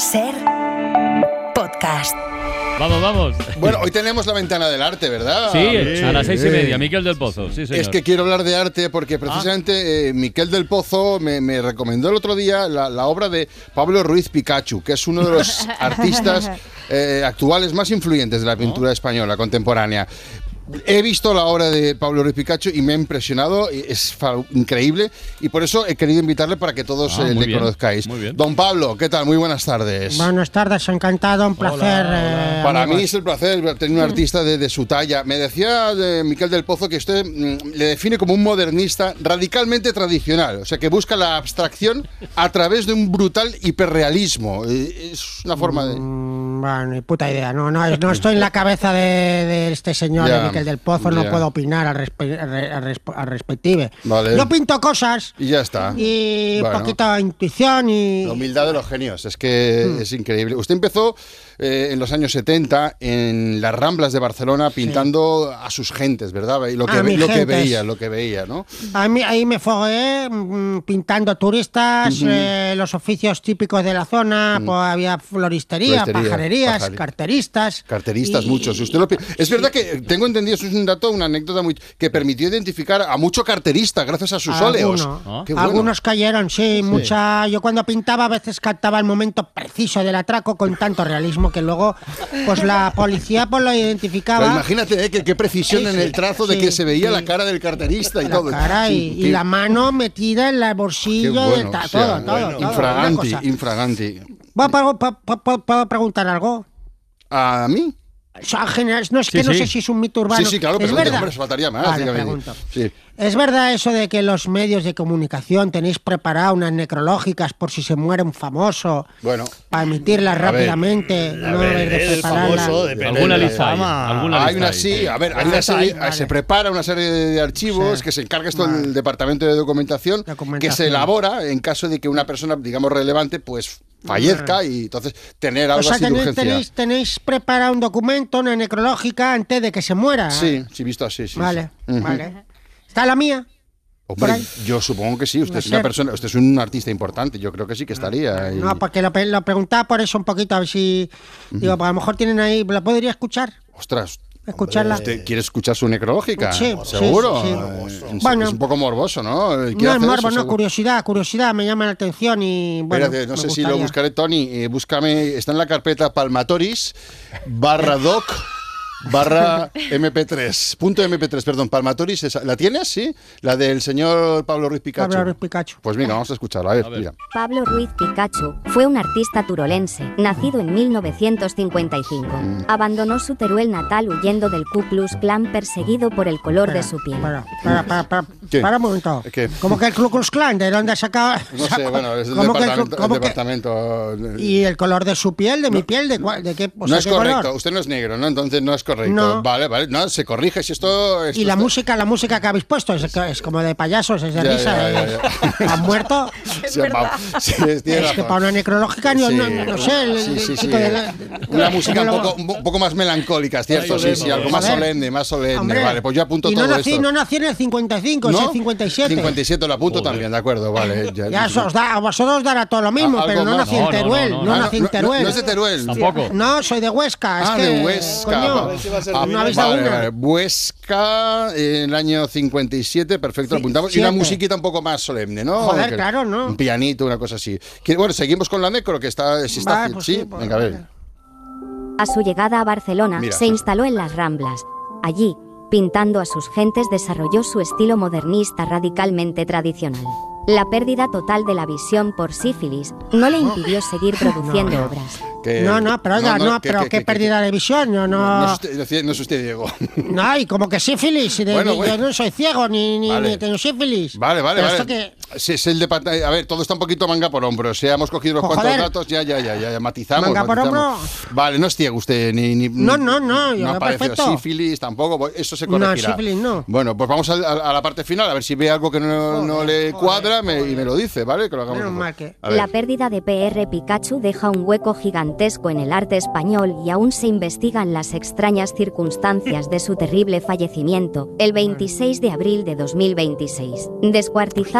Ser podcast. Vamos. Bueno, hoy tenemos la ventana del arte, ¿verdad? Sí, a las 6:30, Miquel del Pozo. Sí, señor. Es que quiero hablar de arte porque precisamente Miquel del Pozo me recomendó el otro día la obra de Pablo Ruiz Picacho, que es uno de los artistas actuales más influyentes de la pintura española contemporánea. He visto la obra de Pablo Ruiz Picacho y me ha impresionado, es increíble, y por eso he querido invitarle para que todos le conozcáis. Muy bien. Don Pablo, ¿qué tal? Muy buenas tardes. Buenas tardes, encantado, un placer. Para mí es el placer tener un artista de su talla. Me decía Miquel del Pozo que usted le define como un modernista radicalmente tradicional, o sea, que busca la abstracción a través de un brutal hiperrealismo. Es una forma de... Bueno, ni puta idea, no estoy en la cabeza de este señor de Miquel del Pozo, no puedo opinar al respective. Vale. Yo pinto cosas y ya está. Y un poquito de intuición y... La humildad de los genios, es que es increíble. Usted empezó en los años 70 en las Ramblas de Barcelona pintando a sus gentes, ¿verdad? Y lo que veía, ¿no? Ahí me fogué pintando turistas, los oficios típicos de la zona, pues había floristería, pajarerías, carteristas. Carteristas muchos. Es verdad que tengo entendido, eso es un dato, una anécdota que permitió identificar a mucho carterista gracias a sus óleos. Qué bueno. Algunos cayeron, sí. Yo cuando pintaba a veces captaba el momento preciso del atraco con tanto realismo que luego pues la policía pues lo identificaba. Pero imagínate qué precisión en el trazo de que se veía la cara del carterista y todo. La cara y la mano metida en el bolsillo, bueno, todo. Infraganti. ¿Puedo preguntar algo? ¿A mí? No sé si es un mito urbano. Sí, claro, pero ¿verdad? Hombre, faltaría más. Vale, pregunto. Sí. ¿Es verdad eso de que los medios de comunicación tenéis preparadas unas necrológicas por si se muere un famoso? Bueno. Para emitirlas rápidamente, no haber de prepararla. Alguna lista hay una sí, hay una serie, se prepara una serie de archivos que se encarga esto el departamento de documentación, que se elabora en caso de que una persona, digamos, relevante, pues fallezca y entonces tener algo así de urgencia. Tenéis preparado un documento, una necrológica antes de que se muera. Sí, visto así, sí. Vale. ¿Está la mía? Hombre, yo supongo que sí. Usted es una persona, usted es un artista importante. Yo creo que sí que estaría. No, porque lo preguntaba por eso un poquito, a ver si... Digo, pues a lo mejor tienen ahí... ¿La podría escuchar? Ostras. Escucharla. ¿Usted quiere escuchar su necrológica? Sí. ¿Seguro? Sí. Bueno, es un poco morboso, ¿no? No es morbo, no, curiosidad, me llama la atención y... Bueno, espérate, no sé si lo buscaré, Tony. Búscame, está en la carpeta Palmatoris /doc /mp3, .mp3, perdón, Palmatoris, ¿la tienes? Sí, la del señor Pablo Ruiz Picacho. Pablo Ruiz Picacho. Pues venga, vamos a escucharla, a ver. Mira. Pablo Ruiz Picacho fue un artista turolense, nacido en 1955. Abandonó su Teruel natal huyendo del Ku Klux Klan perseguido por el color de su piel. Para un momento. ¿Cómo que el Ku Klux Klan? ¿De dónde ha sacado? No sé, bueno, es el departamento. ¿Y el color de su piel, de mi piel? ¿De qué? No es correcto, color? Usted no es negro, ¿no? Entonces no es correcto. No. Vale, no, se corrige si esto... Y la música que habéis puesto es como de payasos, es de risa. ¿Han muerto? Es que para una necrológica no sé. Sí. Una música un poco más melancólica, ¿cierto? Sí, algo más solemne. Hombre, vale, pues yo apunto todo esto. No nací en el 55, es el 57. 57 lo apunto también, de acuerdo, vale. A vosotros dará todo lo mismo, pero no nací en Teruel. No nací en Teruel. ¿No es de Teruel? Tampoco. No, soy de Huesca. De Huesca. Huesca en el año 57, perfecto, lo apuntamos. Y una musiquita un poco más solemne, ¿no? Joder, claro, ¿no? Un pianito, una cosa así. Bueno, seguimos con la necro, que está... Sí, venga, a ver. A su llegada a Barcelona, se instaló en las Ramblas. Allí, pintando a sus gentes, desarrolló su estilo modernista radicalmente tradicional. La pérdida total de la visión por sífilis no le impidió seguir produciendo obras. Pero qué pérdida de visión, no es usted Diego. No, y como que sífilis, yo no soy ciego ni tengo sífilis. Vale. Es el a ver, todo está un poquito manga por hombro. O sea, hemos cogido los cuantos datos, ya matizamos. ¿Manga por hombro? Vale, no es ciego usted, no aparece sífilis tampoco, eso se corregirá. No, sífilis no. Bueno, pues vamos a la parte final, a ver si ve algo que no le cuadra y me lo dice, ¿vale? Que lo hagamos. La pérdida de P.R. Picacho deja un hueco gigantesco en el arte español y aún se investigan las extrañas circunstancias de su terrible fallecimiento, el 26 de abril de 2026. Descuartizado y triturado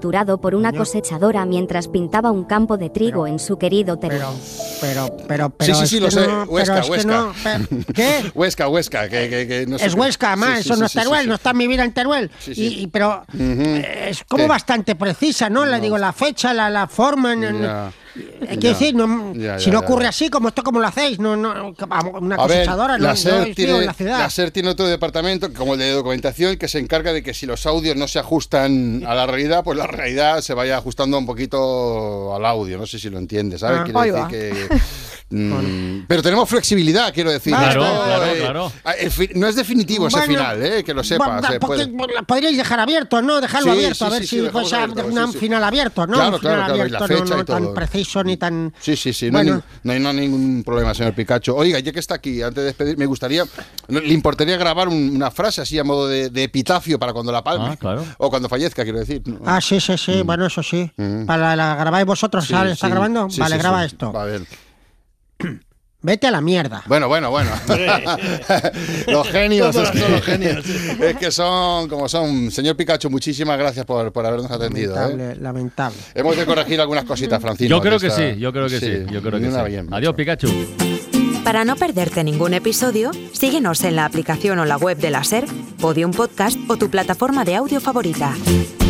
torturado por una cosechadora mientras pintaba un campo de trigo en su querido Teruel. Pero sí, lo sé. Huesca. ¿Qué? Huesca, que no sé. Es Huesca, además, eso no es Teruel, no está mi vida en Teruel. Sí. Pero es como bastante precisa, ¿no? Le digo, la fecha, la forma... Quiero decir, si no ocurre así, como esto, como lo hacéis, una cosechadora, no en la ciudad. La SER tiene otro departamento, como el de documentación, que se encarga de que si los audios no se ajustan a la realidad, pues la realidad se vaya ajustando un poquito al audio. No sé si lo entiendes, ¿sabes? Quiero decir que... pero tenemos flexibilidad, quiero decir. Claro. No es definitivo ese final, que lo sepas. Podríais dejar abierto, ¿no? Dejarlo abierto, a ver si fuese un final abierto, ¿no? Claro, un final abierto, y la fecha no y todo. Tan preciso ni tan... Sí, bueno. no hay ningún problema, señor Picacho. Oiga, ya que está aquí, antes de despedir, me gustaría, ¿le importaría grabar una frase así a modo de epitafio para cuando la palme? Claro. O cuando fallezca, quiero decir. Sí, bueno, eso sí. ¿Para la grabáis vosotros? ¿Está grabando? Vale, graba esto. Va a ver. Vete a la mierda. Bueno. Los genios. Todos son los genios. Es que son como son. Señor Picacho, muchísimas gracias por habernos atendido. Lamentable. Hemos de corregir algunas cositas, Francino. Yo creo que sí. Adiós, Pikachu. Para no perderte ningún episodio, síguenos en la aplicación o la web de la SER, Podium Podcast o tu plataforma de audio favorita.